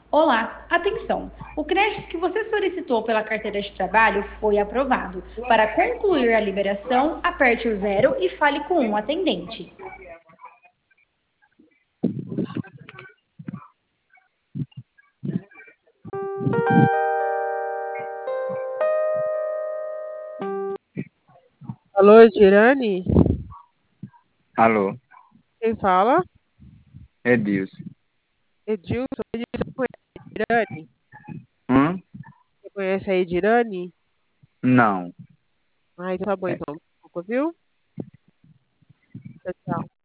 Olá, atenção! O crédito que você solicitou pela carteira de trabalho foi aprovado. Para concluir a liberação, aperte o zero e fale com um atendente. Alô, Dirane? Alô, Quem fala? Edilson. Edilson. Edilson, você conhece a Dirane? Hum? Você conhece a Edirane? Não. Ah, então tá bom, É, então. Desculpa, viu? Tchau, tchau.